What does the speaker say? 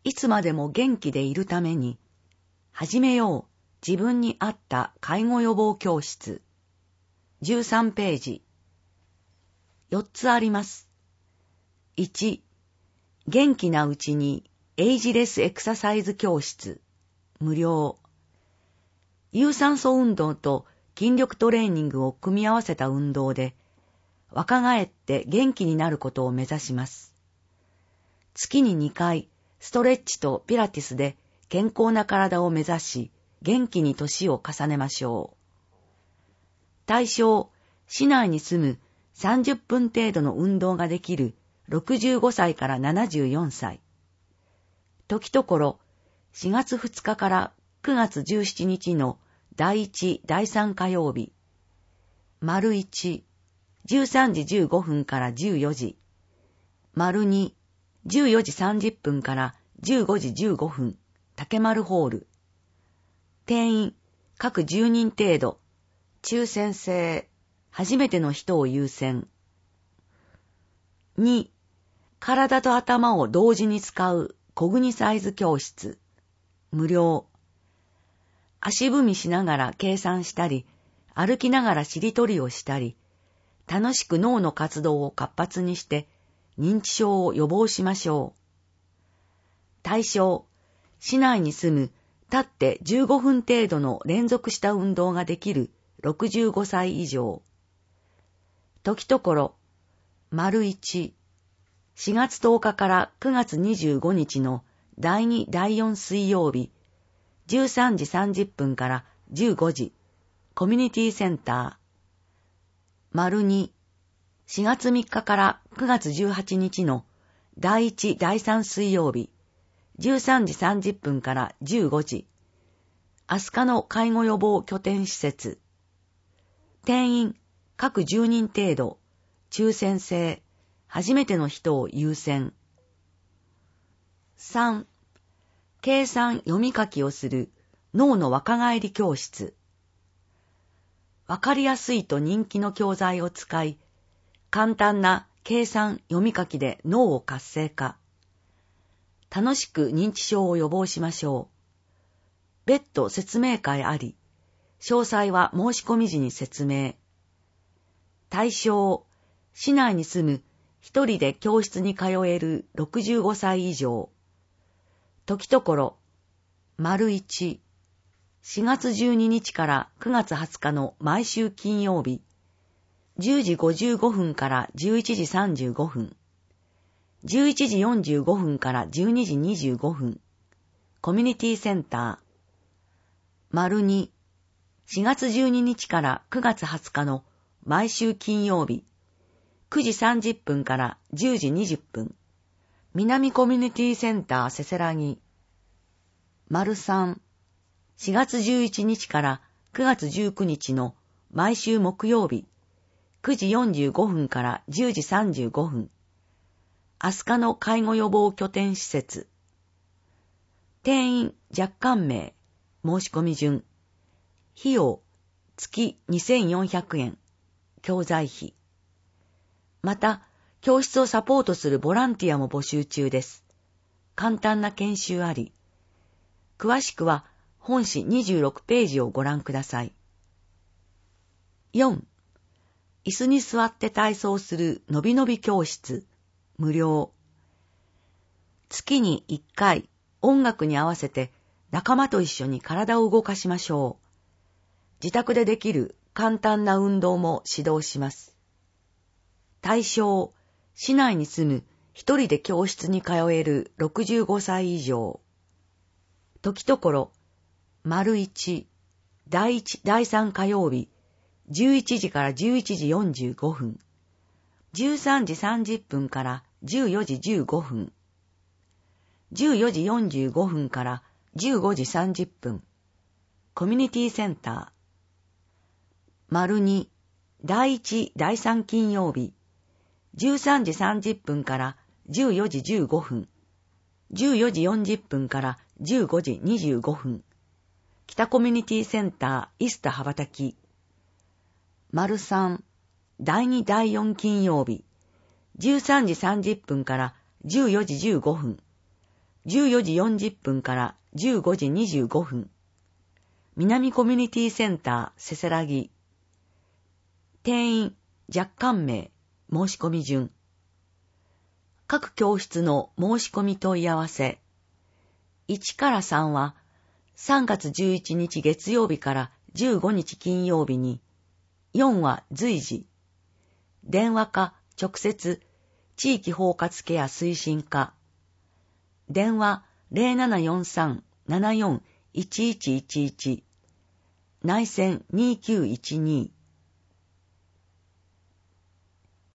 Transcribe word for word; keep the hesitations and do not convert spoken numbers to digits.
いつまでも元気でいるために、始めよう自分に合った介護予防教室。じゅうさんページ。よっつあります。いち、元気なうちにエイジレスエクササイズ教室。無料。有酸素運動と筋力トレーニングを組み合わせた運動で、若返って元気になることを目指します。月ににかい、ストレッチとピラティスで健康な体を目指し、元気に年を重ねましょう。対象、市内に住むさんじゅっぷん程度の運動ができるろくじゅうごさいからななじゅうよんさい。時ところ、しがつふつかからくがつじゅうしちにちのだいいち、だいさん火曜日。丸いち、じゅうさんじじゅうごふんからじゅうよじ。丸に、じゅうよじさんじゅっぷんからじゅうごじじゅうごふん、竹丸ホール。定員、各じゅうにん程度。抽選制、初めての人を優先。に、体と頭を同時に使うコグニサイズ教室。無料。足踏みしながら計算したり、歩きながらしりとりをしたり、楽しく脳の活動を活発にして、認知症を予防しましょう。対象、市内に住む立ってじゅうごふん程度の連続した運動ができるろくじゅうごさい以上。時ところ、丸いち、しがつとおかからくがつにじゅうごにちのだいに、だいよん水曜日、じゅうさんじさんじゅっぷんからじゅうごじ、コミュニティセンター。丸に、しがつみっかからくがつじゅうはちにちのだいいち、だいさん水曜日、じゅうさんじさんじゅっぷんからじゅうごじ、アスカの介護予防拠点施設。定員、各じゅうにん程度、抽選制、初めての人を優先。さん、計算読み書きをする脳の若返り教室。わかりやすいと人気の教材を使い、簡単な計算読み書きで脳を活性化。楽しく認知症を予防しましょう。別途説明会あり、詳細は申し込み時に説明。対象、市内に住む一人で教室に通えるろくじゅうごさい以上。時ところ、丸いち、しがつじゅうににちからくがつはつかの毎週金曜日、じゅうじごじゅうごふんからじゅういちじさんじゅうごふん、じゅういちじよんじゅうごふんからじゅうにじにじゅうごふん、コミュニティセンター。丸に、しがつじゅうににちからくがつはつかの毎週金曜日、くじさんじゅっぷんからじゅうじにじゅっぷん、南コミュニティセンターせせらぎ。丸さん、しがつじゅういちにちからくがつじゅうくにちの毎週木曜日、くじよんじゅうごふんからじゅうじさんじゅうごふん、アスカの介護予防拠点施設。定員若干名、申し込み順。費用、月にせんよんひゃくえん、教材費。また、教室をサポートするボランティアも募集中です。簡単な研修あり。詳しくは本誌にじゅうろくページをご覧ください。よん、椅子に座って体操するのびのび教室、無料。月にいっかい、音楽に合わせて仲間と一緒に体を動かしましょう。自宅でできる簡単な運動も指導します。対象、市内に住む一人で教室に通えるろくじゅうごさい以上。時ところ、丸いち、だいいち、だいさん火曜日、じゅういちじからじゅういちじよんじゅうごふん、じゅうさんじさんじゅっぷんからじゅうよじじゅうごふん、じゅうよじよんじゅうごふんからじゅうごじさんじゅっぷん、コミュニティセンター。丸に、だいいち、だいさん金曜日、じゅうさんじさんじゅっぷんからじゅうよじじゅうごふん、じゅうよじよんじゅっぷんからじゅうごじにじゅうごふん、北コミュニティセンターイスタ羽ばたき。丸さん、だいに、だいよん金曜日、じゅうさんじさんじゅっぷんからじゅうよじじゅうごふん、 じゅうよじよんじゅっぷんからじゅうごじにじゅうごふん。南コミュニティセンターせせらぎ。定員若干名申し込み順。各教室の申し込み問い合わせ。いちからさんはさんがつじゅういちにち月曜日からじゅうごにち金曜日に、よんは随時。電話か直接地域包括ケア推進課。電話 ゼロななよんさん ななよん いちいちいちいち。内線にきゅういちに。